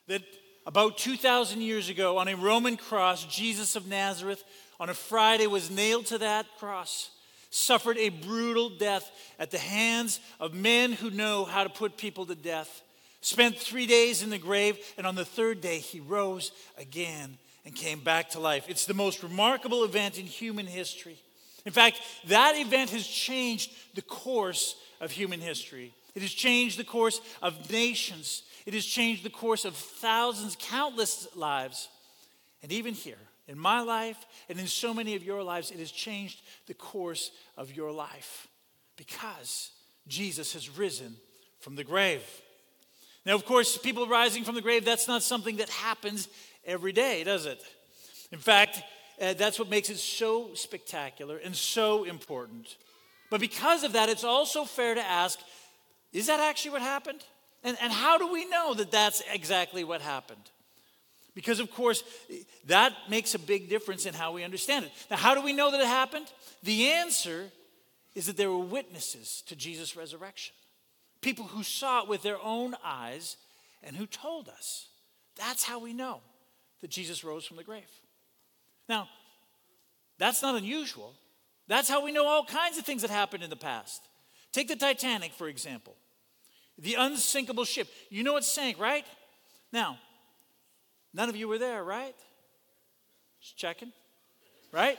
that about 2,000 years ago on a Roman cross, Jesus of Nazareth on a Friday was nailed to that cross, suffered a brutal death at the hands of men who know how to put people to death, spent 3 days in the grave, and on the third day he rose again and came back to life. It's the most remarkable event in human history. In fact, that event has changed the course of human history. It has changed the course of nations. It has changed the course of thousands, countless lives. And even here, in my life and in so many of your lives, it has changed the course of your life because Jesus has risen from the grave. Now, of course, people rising from the grave, that's not something that happens every day, does it? In fact, that's what makes it so spectacular and so important. But because of that, it's also fair to ask, is that actually what happened? And how do we know that that's exactly what happened? Because, of course, that makes a big difference in how we understand it. Now, how do we know that it happened? The answer is that there were witnesses to Jesus' resurrection. People who saw it with their own eyes and who told us. That's how we know that Jesus rose from the grave. Now, that's not unusual. That's how we know all kinds of things that happened in the past. Take the Titanic, for example. The unsinkable ship. You know it sank, right? Now, none of you were there, right? Just checking, right?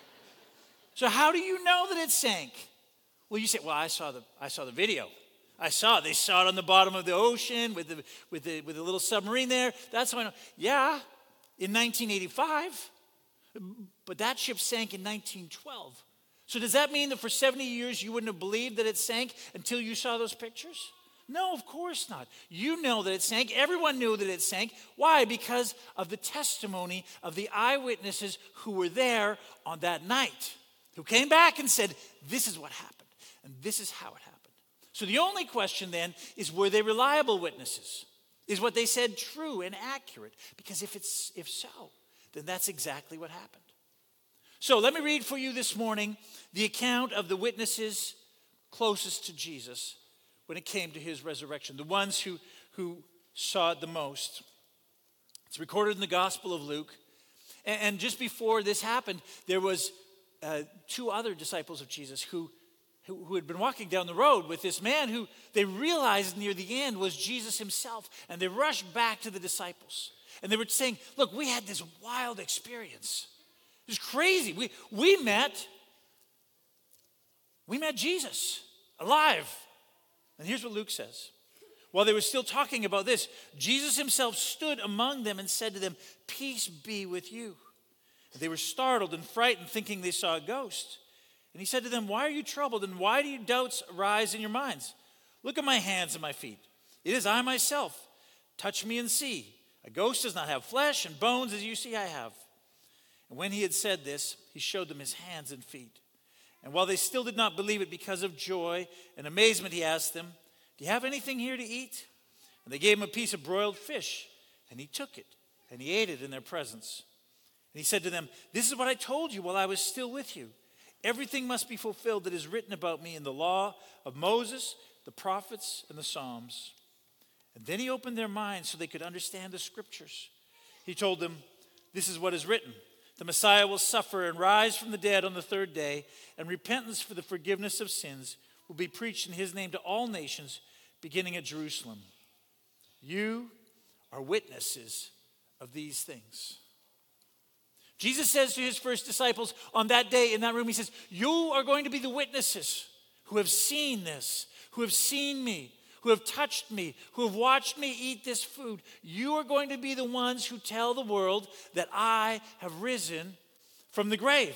So how do you know that it sank? Well, you say, well, I saw the video. They saw it on the bottom of the ocean with the little submarine there. That's how I know. Yeah, in 1985, but that ship sank in 1912. So does that mean that for 70 years you wouldn't have believed that it sank until you saw those pictures? No, of course not. You know that it sank. Everyone knew that it sank. Why? Because of the testimony of the eyewitnesses who were there on that night, who came back and said, this is what happened, and this is how it happened. So the only question then is, were they reliable witnesses? Is what they said true and accurate? Because if so, then that's exactly what happened. So let me read for you this morning the account of the witnesses closest to Jesus when it came to his resurrection, the ones who saw it the most. It's recorded in the Gospel of Luke. And just before this happened, there was two other disciples of Jesus who had been walking down the road with this man who they realized near the end was Jesus himself. And they rushed back to the disciples. And they were saying, look, we had this wild experience. It was crazy. We met Jesus alive. And here's what Luke says. While they were still talking about this, Jesus himself stood among them and said to them, peace be with you. And they were startled and frightened, thinking they saw a ghost. And he said to them, why are you troubled, and why do your doubts arise in your minds? Look at my hands and my feet. It is I myself. Touch me and see. A ghost does not have flesh and bones as you see I have. And when he had said this, he showed them his hands and feet. And while they still did not believe it because of joy and amazement, he asked them, do you have anything here to eat? And they gave him a piece of broiled fish, and he took it, and he ate it in their presence. And he said to them, this is what I told you while I was still with you. Everything must be fulfilled that is written about me in the law of Moses, the prophets, and the Psalms. And then he opened their minds so they could understand the scriptures. He told them, this is what is written. The Messiah will suffer and rise from the dead on the third day, and repentance for the forgiveness of sins will be preached in his name to all nations, beginning at Jerusalem. You are witnesses of these things. Jesus says to his first disciples on that day in that room, he says, you are going to be the witnesses who have seen this, who have seen me, who have touched me, who have watched me eat this food. You are going to be the ones who tell the world that I have risen from the grave.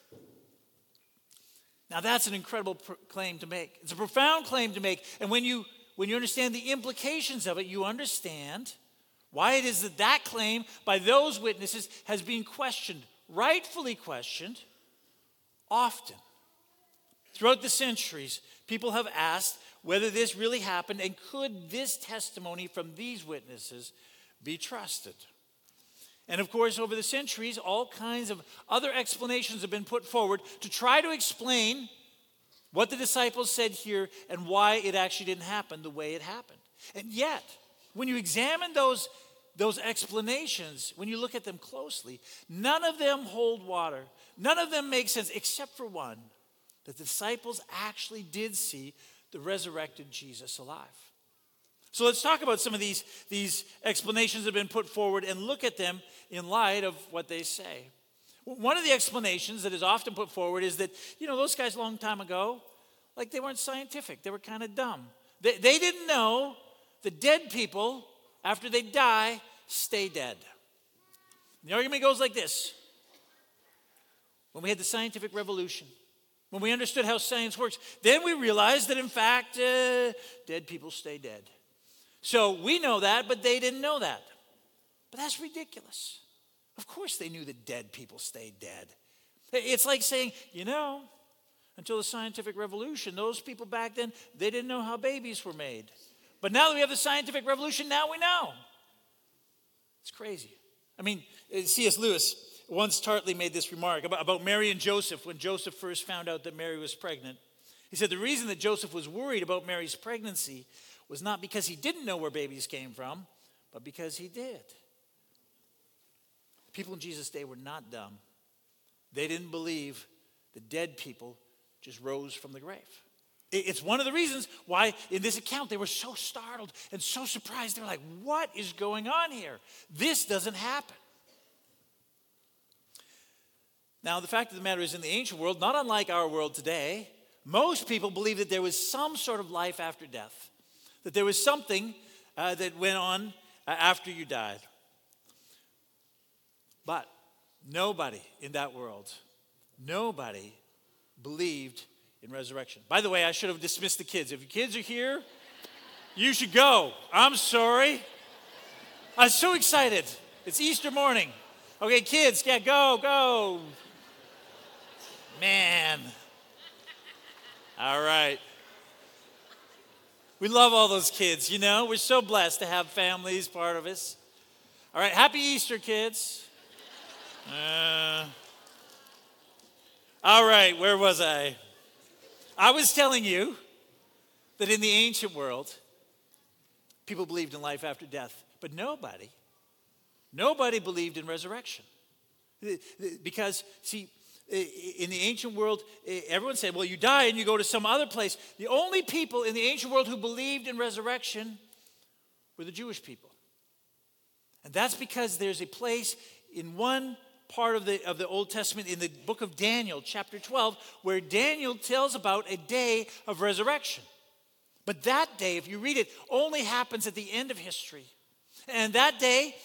Now that's an incredible claim to make. It's a profound claim to make. And when you understand the implications of it, you understand why it is that claim by those witnesses has been questioned, rightfully questioned, often. Throughout the centuries, people have asked whether this really happened and could this testimony from these witnesses be trusted. And of course, over the centuries, all kinds of other explanations have been put forward to try to explain what the disciples said here and why it actually didn't happen the way it happened. And yet, when you examine those those explanations, when you look at them closely, none of them hold water. None of them make sense except for one. The disciples actually did see the resurrected Jesus alive. So let's talk about some of these explanations that have been put forward and look at them in light of what they say. One of the explanations that is often put forward is that, those guys a long time ago, they weren't scientific. They were kind of dumb. They didn't know that dead people, after they die, stay dead. And the argument goes like this. When we had the scientific revolution, when we understood how science works, then we realized that, in fact, dead people stay dead. So we know that, but they didn't know that. But that's ridiculous. Of course they knew that dead people stayed dead. It's like saying, until the scientific revolution, those people back then, they didn't know how babies were made. But now that we have the scientific revolution, now we know. It's crazy. C.S. Lewis once tartly made this remark about Mary and Joseph when Joseph first found out that Mary was pregnant. He said the reason that Joseph was worried about Mary's pregnancy was not because he didn't know where babies came from, but because he did. People in Jesus' day were not dumb. They didn't believe the dead people just rose from the grave. It's one of the reasons why in this account they were so startled and so surprised. They were like, what is going on here? This doesn't happen. Now, the fact of the matter is, in the ancient world, not unlike our world today, most people believed that there was some sort of life after death, that there was something that went on after you died. But nobody in that world, nobody believed in resurrection. By the way, I should have dismissed the kids. If your kids are here, you should go. I'm sorry. I'm so excited. It's Easter morning. Okay, kids, yeah, go. Man. All right. We love all those kids, We're so blessed to have families part of us. All right, happy Easter, kids. All right, where was I? I was telling you that in the ancient world, people believed in life after death, but nobody believed in resurrection. Because, see, in the ancient world, everyone said, well, you die and you go to some other place. The only people in the ancient world who believed in resurrection were the Jewish people. And that's because there's a place in one part of the Old Testament in the book of Daniel, chapter 12, where Daniel tells about a day of resurrection. But that day, if you read it, only happens at the end of history. And that day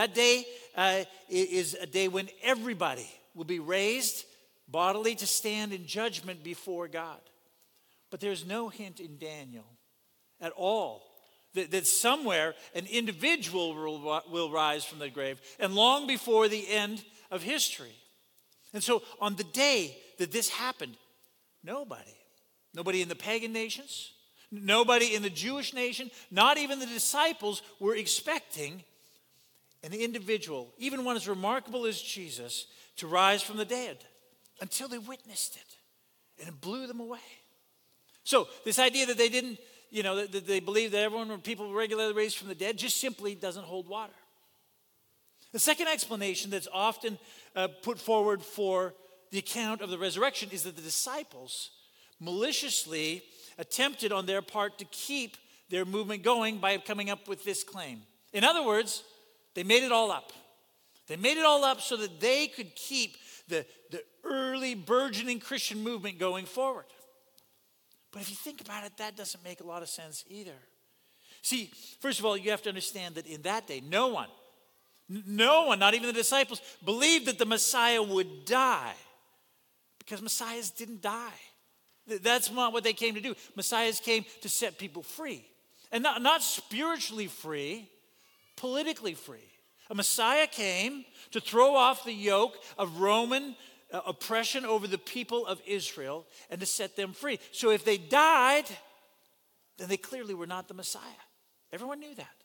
is a day when everybody will be raised bodily to stand in judgment before God. But there's no hint in Daniel at all that somewhere an individual will rise from the grave and long before the end of history. And so on the day that this happened, nobody in the pagan nations, nobody in the Jewish nation, not even the disciples were expecting an individual, even one as remarkable as Jesus, to rise from the dead until they witnessed it. And it blew them away. So this idea that they didn't, that they believed that everyone or people regularly raised from the dead just simply doesn't hold water. The second explanation that's often put forward for the account of the resurrection is that the disciples maliciously attempted on their part to keep their movement going by coming up with this claim. In other words, they made it all up. They made it all up so that they could keep the early burgeoning Christian movement going forward. But if you think about it, that doesn't make a lot of sense either. See, first of all, you have to understand that in that day, no one, not even the disciples, believed that the Messiah would die. Because Messiahs didn't die. That's not what they came to do. Messiahs came to set people free. And not spiritually free, politically free. A Messiah came to throw off the yoke of Roman oppression over the people of Israel and to set them free. So if they died, then they clearly were not the Messiah. Everyone knew that.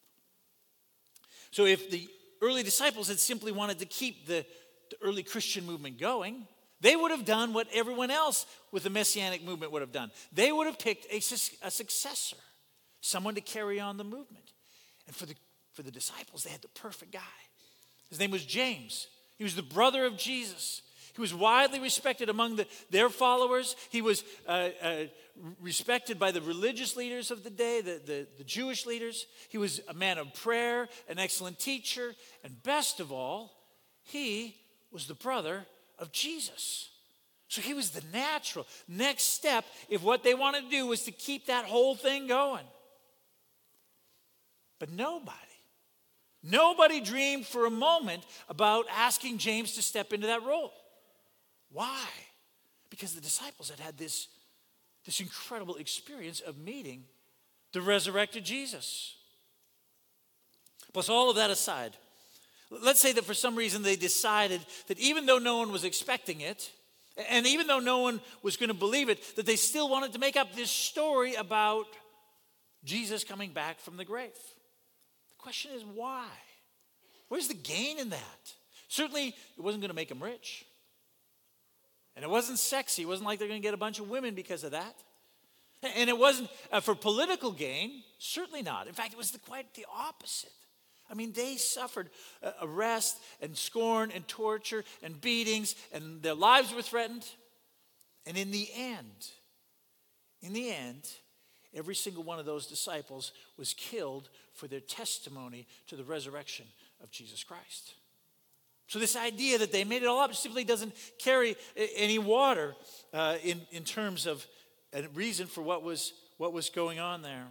So if the early disciples had simply wanted to keep the early Christian movement going, they would have done what everyone else with the Messianic movement would have done. They would have picked a successor, someone to carry on the movement. And for the for the disciples, they had the perfect guy. His name was James. He was the brother of Jesus. He was widely respected among their followers. He was respected by the religious leaders of the day, the Jewish leaders. He was a man of prayer, an excellent teacher, and best of all, he was the brother of Jesus. So he was the natural next step if what they wanted to do was to keep that whole thing going. But nobody dreamed for a moment about asking James to step into that role. Why? Because the disciples had this incredible experience of meeting the resurrected Jesus. Plus, all of that aside, let's say that for some reason they decided that even though no one was expecting it, and even though no one was going to believe it, that they still wanted to make up this story about Jesus coming back from the grave. The question is why? Where's the gain in that? Certainly, it wasn't going to make them rich. And it wasn't sexy. It wasn't like they're going to get a bunch of women because of that. And it wasn't for political gain. Certainly not. In fact, it was quite the opposite. I mean, they suffered arrest and scorn and torture and beatings, and their lives were threatened. And in the end, every single one of those disciples was killed for their testimony to the resurrection of Jesus Christ. So this idea that they made it all up simply doesn't carry any water in terms of a reason for what was going on there.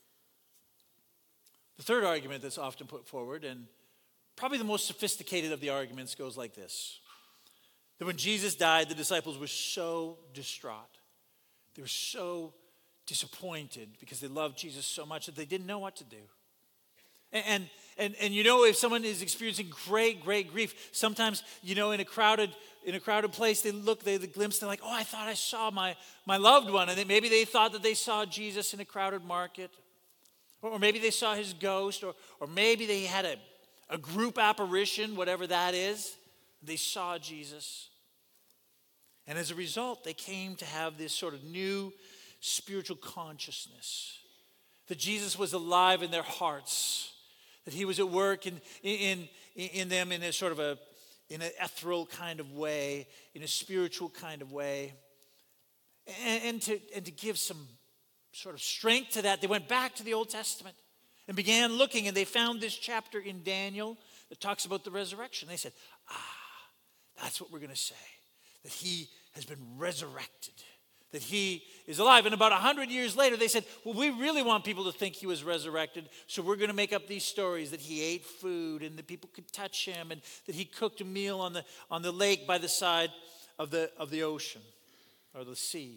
The third argument that's often put forward, and probably the most sophisticated of the arguments, goes like this. That when Jesus died, the disciples were so distraught. They were so disappointed because they loved Jesus so much that they didn't know what to do. And you know, if someone is experiencing great grief, sometimes, you know, in a crowded place, they glimpse, they're like, oh, I thought I saw my loved one. And maybe they thought that they saw Jesus in a crowded market. Or maybe they saw his ghost. Or maybe they had a group apparition, whatever that is. They saw Jesus. And as a result, they came to have this sort of new spiritual consciousness. That Jesus was alive in their hearts. That he was at work in them in a sort of in an ethereal kind of way, in a spiritual kind of way. And to give some sort of strength to that, they went back to the Old Testament and began looking, and they found this chapter in Daniel that talks about the resurrection. They said, that's what we're going to say, that he has been resurrected. That he is alive. And about 100 years later, they said, well, we really want people to think he was resurrected, so we're going to make up these stories that he ate food and that people could touch him and that he cooked a meal on the lake by the side of the ocean or the sea.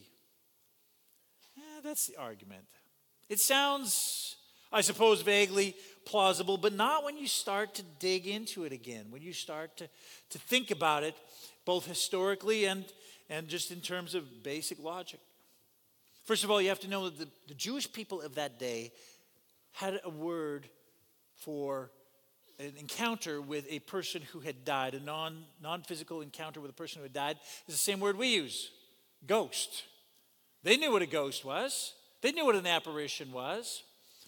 Yeah, that's the argument. It sounds, I suppose, vaguely plausible, but not when you start to dig into it again, when you start to think about it, both historically and just in terms of basic logic. First of all, you have to know that the Jewish people of that day had a word for an encounter with a person who had died, a non-physical encounter with a person who had died. It's the same word we use, ghost. They knew what a ghost was. They knew what an apparition was.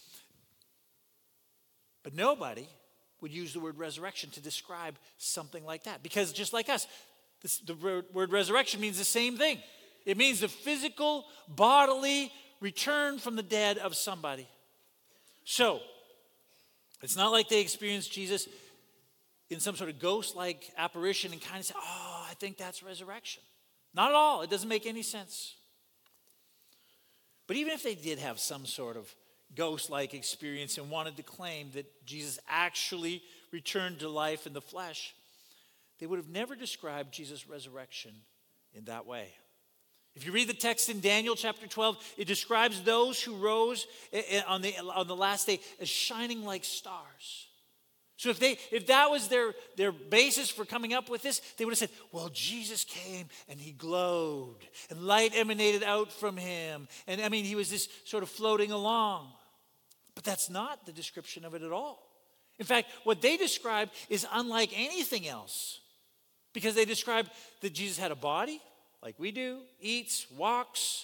But nobody would use the word resurrection to describe something like that. Because just like us, the word resurrection means the same thing. It means the physical, bodily return from the dead of somebody. So, it's not like they experienced Jesus in some sort of ghost-like apparition and kind of say, oh, I think that's resurrection. Not at all. It doesn't make any sense. But even if they did have some sort of ghost-like experience and wanted to claim that Jesus actually returned to life in the flesh, they would have never described Jesus' resurrection in that way. If you read the text in Daniel chapter 12, it describes those who rose on the last day as shining like stars. So if that was their basis for coming up with this, they would have said, well, Jesus came and he glowed and light emanated out from him. And I mean, he was this sort of floating along. But that's not the description of it at all. In fact, what they describe is unlike anything else. Because they describe that Jesus had a body, like we do, eats, walks,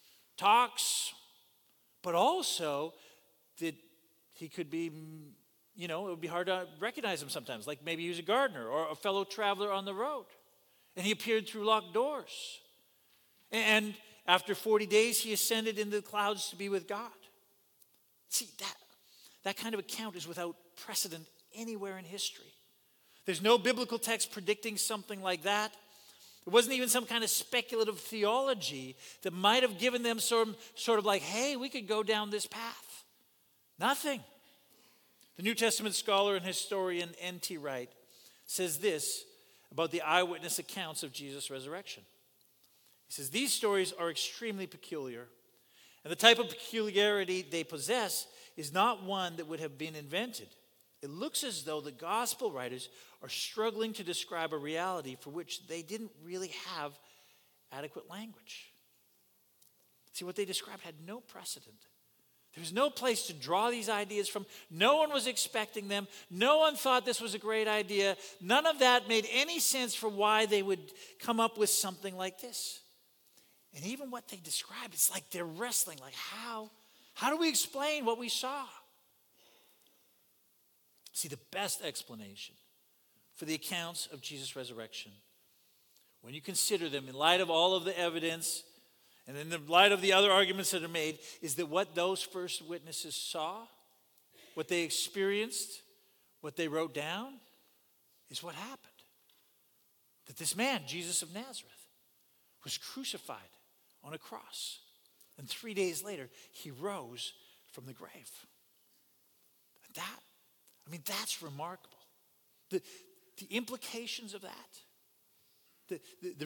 talks, but also that he could be, it would be hard to recognize him sometimes, like maybe he was a gardener or a fellow traveler on the road. And he appeared through locked doors. And after 40 days, he ascended into the clouds to be with God. See, that kind of account is without precedent anywhere in history. There's no biblical text predicting something like that. It wasn't even some kind of speculative theology that might have given them sort of like, hey, we could go down this path. Nothing. The New Testament scholar and historian N.T. Wright says this about the eyewitness accounts of Jesus' resurrection. He says, these stories are extremely peculiar, and the type of peculiarity they possess is not one that would have been invented. It looks as though the gospel writers are struggling to describe a reality for which they didn't really have adequate language. See, what they described had no precedent. There was no place to draw these ideas from. No one was expecting them. No one thought this was a great idea. None of that made any sense for why they would come up with something like this. And even what they described, it's like they're wrestling. Like, how do we explain what we saw? See, the best explanation for the accounts of Jesus' resurrection, when you consider them in light of all of the evidence and in the light of the other arguments that are made, is that what those first witnesses saw, what they experienced, what they wrote down, is what happened. That this man, Jesus of Nazareth, was crucified on a cross. And 3 days later, he rose from the grave. That's remarkable. The implications of that,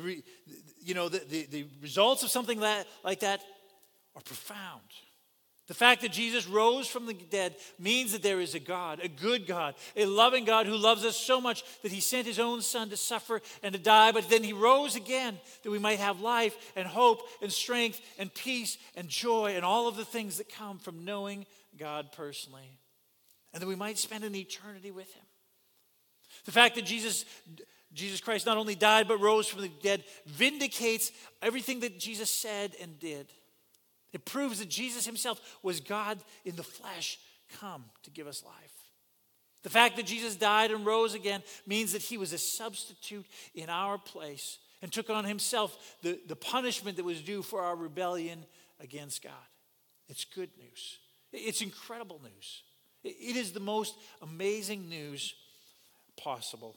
the results of something like that are profound. The fact that Jesus rose from the dead means that there is a God, a good God, a loving God who loves us so much that he sent his own son to suffer and to die, but then he rose again that we might have life and hope and strength and peace and joy and all of the things that come from knowing God personally, and that we might spend an eternity with him. The fact that Jesus Christ not only died but rose from the dead vindicates everything that Jesus said and did. It proves that Jesus himself was God in the flesh, come to give us life. The fact that Jesus died and rose again means that he was a substitute in our place and took on himself the punishment that was due for our rebellion against God. It's good news. It's incredible news. It is the most amazing news possible.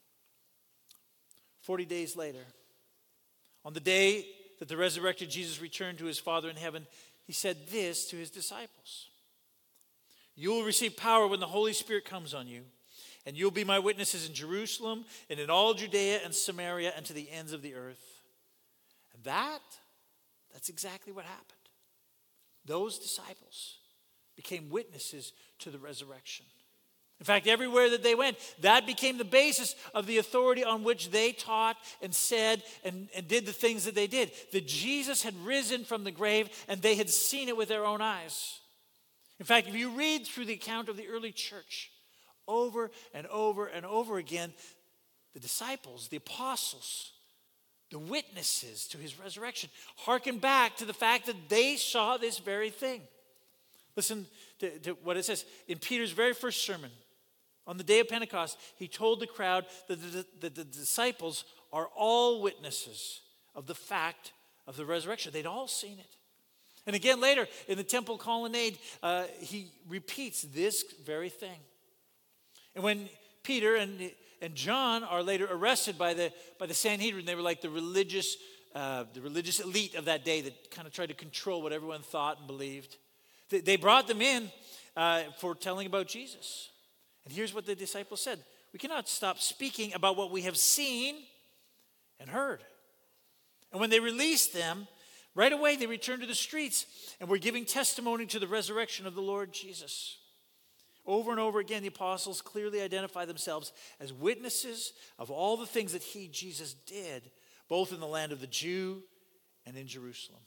40 days later, on the day that the resurrected Jesus returned to his Father in heaven, he said this to his disciples: "You will receive power when the Holy Spirit comes on you, and you'll be my witnesses in Jerusalem and in all Judea and Samaria and to the ends of the earth." And that's exactly what happened. Those disciples became witnesses to the resurrection. In fact, everywhere that they went, that became the basis of the authority on which they taught and said and did the things that they did. That Jesus had risen from the grave and they had seen it with their own eyes. In fact, if you read through the account of the early church, over and over and over again, the disciples, the apostles, the witnesses to his resurrection hearken back to the fact that they saw this very thing. Listen to what it says. In Peter's very first sermon, on the day of Pentecost, he told the crowd that the disciples are all witnesses of the fact of the resurrection. They'd all seen it. And again later, in the temple colonnade, he repeats this very thing. And when Peter and John are later arrested by the Sanhedrin, they were like the religious elite of that day that kind of tried to control what everyone thought and believed. They brought them in for telling about Jesus. And here's what the disciples said: "We cannot stop speaking about what we have seen and heard." And when they released them, right away they returned to the streets and were giving testimony to the resurrection of the Lord Jesus. Over and over again, the apostles clearly identify themselves as witnesses of all the things that he, Jesus, did, both in the land of the Jew and in Jerusalem.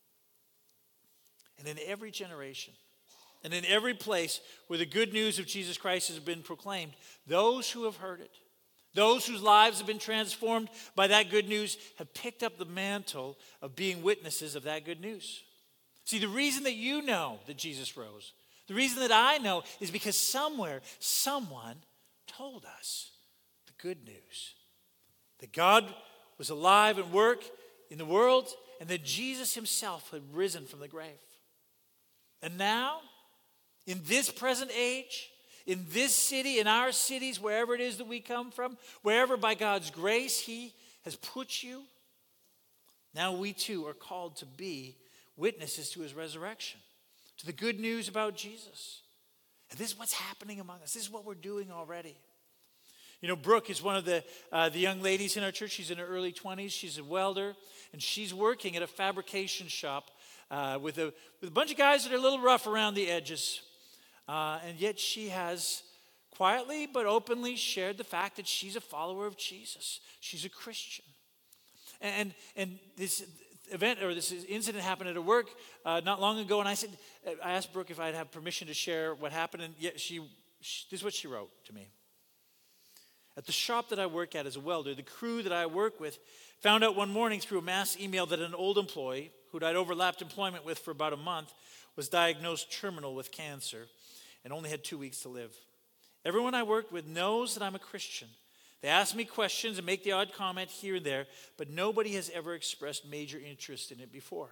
And in every generation, and in every place where the good news of Jesus Christ has been proclaimed, those who have heard it, those whose lives have been transformed by that good news, have picked up the mantle of being witnesses of that good news. See, the reason that you know that Jesus rose, The reason that I know is because somewhere, someone told us the good news. That God was alive and work in the world, and that Jesus himself had risen from the grave. And now, in this present age, in this city, in our cities, wherever it is that we come from, wherever by God's grace he has put you, now we too are called to be witnesses to his resurrection, to the good news about Jesus. And this is what's happening among us. This is what we're doing already. You know, Brooke is one of the young ladies in our church. She's in her early 20s. She's a welder, and she's working at a fabrication shop with a bunch of guys that are a little rough around the edges. And yet she has quietly but openly shared the fact that she's a follower of Jesus. She's a Christian. And this event or this incident happened at her work not long ago, and I asked Brooke if I'd have permission to share what happened, and yet this is what she wrote to me. At the shop that I work at as a welder, the crew that I work with found out one morning through a mass email that an old employee, who'd I'd overlapped employment with for about a month, was diagnosed terminal with cancer and only had 2 weeks to live. Everyone I worked with knows that I'm a Christian. They ask me questions and make the odd comment here and there, but nobody has ever expressed major interest in it before.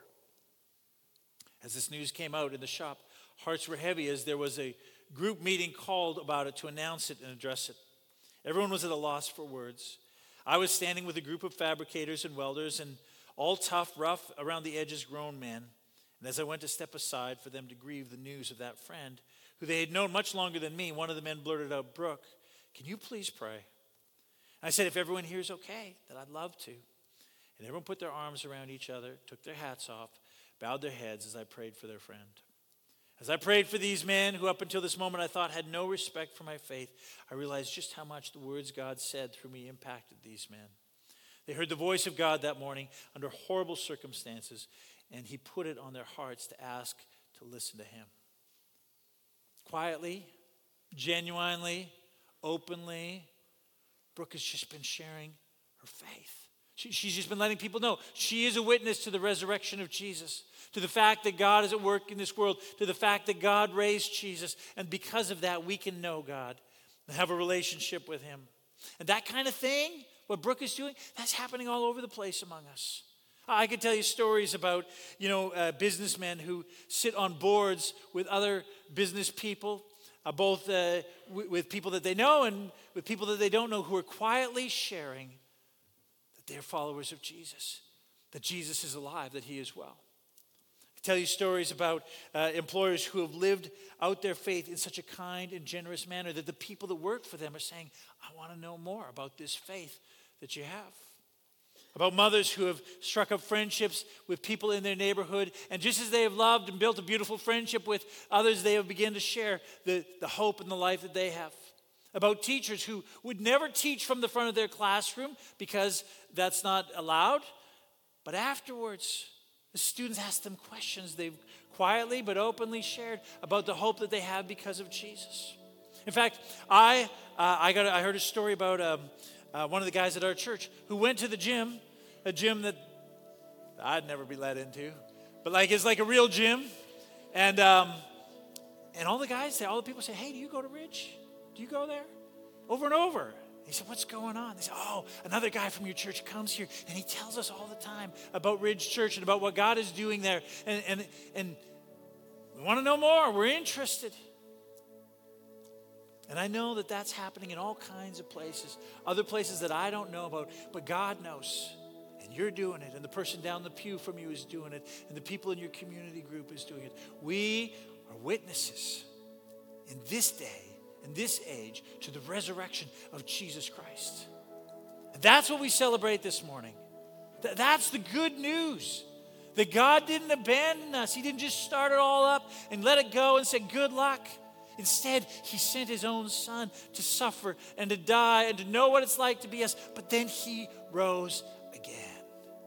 As this news came out in the shop, hearts were heavy as there was a group meeting called about it to announce it and address it. Everyone was at a loss for words. I was standing with a group of fabricators and welders and all tough, rough, around the edges grown men. And as I went to step aside for them to grieve the news of that friend, who they had known much longer than me, one of the men blurted out, "Brooke, can you please pray?" I said, "If everyone here is okay, that I'd love to." And everyone put their arms around each other, took their hats off, bowed their heads as I prayed for their friend. As I prayed for these men who up until this moment I thought had no respect for my faith, I realized just how much the words God said through me impacted these men. They heard the voice of God that morning under horrible circumstances, and he put it on their hearts to ask to listen to him. Quietly, genuinely, openly, Brooke has just been sharing her faith. She's just been letting people know she is a witness to the resurrection of Jesus, to the fact that God is at work in this world, to the fact that God raised Jesus, and because of that, we can know God and have a relationship with him. And that kind of thing, what Brooke is doing, that's happening all over the place among us. I could tell you stories about, businessmen who sit on boards with other business people, both with people that they know and with people that they don't know, who are quietly sharing that they're followers of Jesus, that Jesus is alive, that he is well. I tell you stories about employers who have lived out their faith in such a kind and generous manner that the people that work for them are saying, "I want to know more about this faith that you have." About mothers who have struck up friendships with people in their neighborhood, and just as they have loved and built a beautiful friendship with others, they have begun to share the hope and the life that they have. About teachers who would never teach from the front of their classroom because that's not allowed, but afterwards, the students ask them questions they've quietly but openly shared about the hope that they have because of Jesus. In fact, I heard a story about one of the guys at our church who went to the gym, a gym that I'd never be let into, but it's like a real gym, and all the people say, "Hey, do you go to Ridge? Do you go there?" Over and over. He said, "What's going on?" They said, "Oh, another guy from your church comes here, and he tells us all the time about Ridge Church and about what God is doing there, and we want to know more. We're interested." And I know that that's happening in all kinds of places, other places that I don't know about, but God knows. And you're doing it, and the person down the pew from you is doing it, and the people in your community group is doing it. We are witnesses in this day, in this age, to the resurrection of Jesus Christ. And that's what we celebrate this morning. That's the good news. That God didn't abandon us. He didn't just start it all up and let it go and say, "Good luck." Instead, he sent his own son to suffer and to die and to know what it's like to be us. But then he rose again.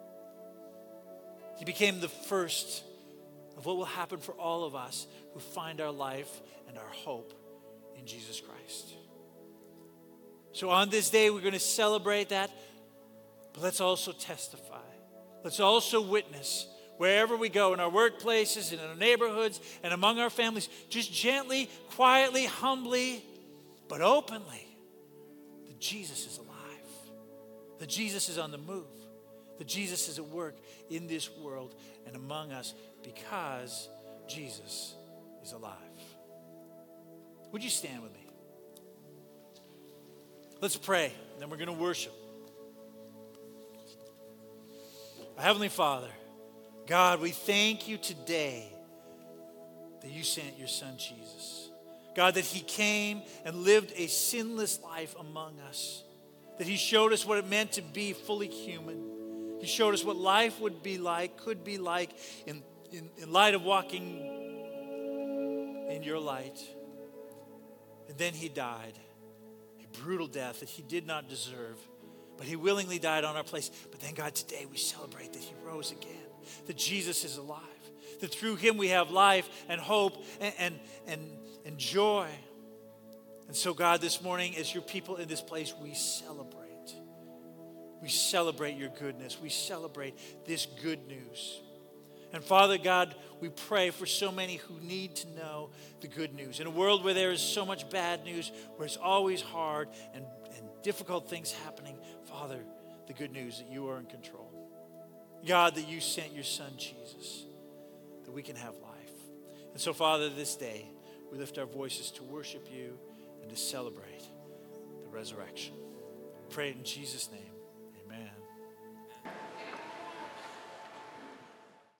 He became the first of what will happen for all of us who find our life and our hope in Jesus Christ. So on this day, we're going to celebrate that, but let's also testify. Let's also witness wherever we go, in our workplaces, in our neighborhoods, and among our families, just gently, quietly, humbly, but openly, that Jesus is alive, that Jesus is on the move, that Jesus is at work in this world and among us because Jesus is alive. Would you stand with me? Let's pray, and then we're going to worship. Our Heavenly Father, God, we thank you today that you sent your Son, Jesus. God, that he came and lived a sinless life among us. That he showed us what it meant to be fully human. He showed us what life would be like, could be like in light of walking in your light. And then he died a brutal death that he did not deserve, but he willingly died on our place. But then, God, today we celebrate that he rose again, that Jesus is alive, that through him we have life and hope and joy. And so, God, this morning, as your people in this place, we celebrate. We celebrate your goodness. We celebrate this good news. And Father God, we pray for so many who need to know the good news. In a world where there is so much bad news, where it's always hard and difficult things happening, Father, the good news that you are in control. God, that you sent your Son, Jesus, that we can have life. And so, Father, this day, we lift our voices to worship you and to celebrate the resurrection. Pray it in Jesus' name. Amen.